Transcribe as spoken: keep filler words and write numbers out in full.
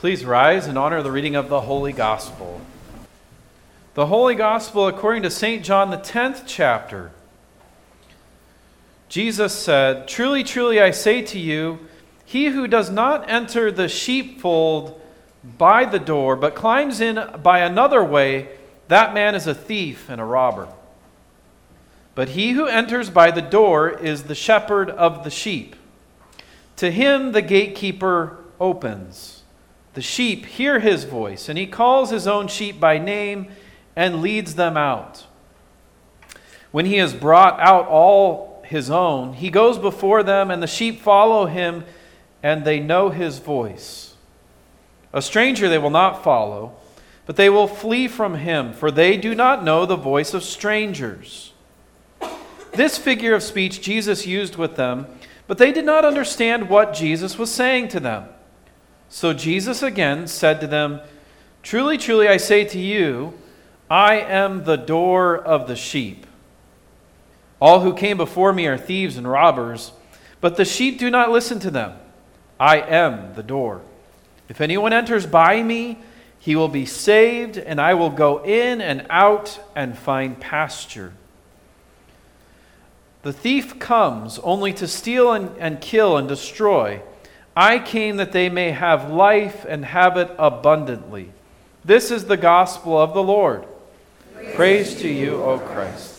Please rise in honor of the reading of the Holy Gospel. The Holy Gospel according to Saint John, the tenth chapter. Jesus said, "Truly, truly, I say to you, he who does not enter the sheepfold by the door, but climbs in by another way, that man is a thief and a robber. But he who enters by the door is the shepherd of the sheep. To him the gatekeeper opens. The sheep hear his voice, and he calls his own sheep by name and leads them out. When he has brought out all his own, he goes before them, and the sheep follow him, and they know his voice. A stranger they will not follow, but they will flee from him, for they do not know the voice of strangers." This figure of speech Jesus used with them, but they did not understand what Jesus was saying to them. So Jesus again said to them, "Truly, truly, I say to you, I am the door of the sheep. All who came before me are thieves and robbers, but the sheep do not listen to them. I am the door. If anyone enters by me, he will be saved, and I will go in and out and find pasture. The thief comes only to steal and, and kill and destroy. I came that they may have life and have it abundantly." This is the gospel of the Lord. Praise, Praise to you, O Christ.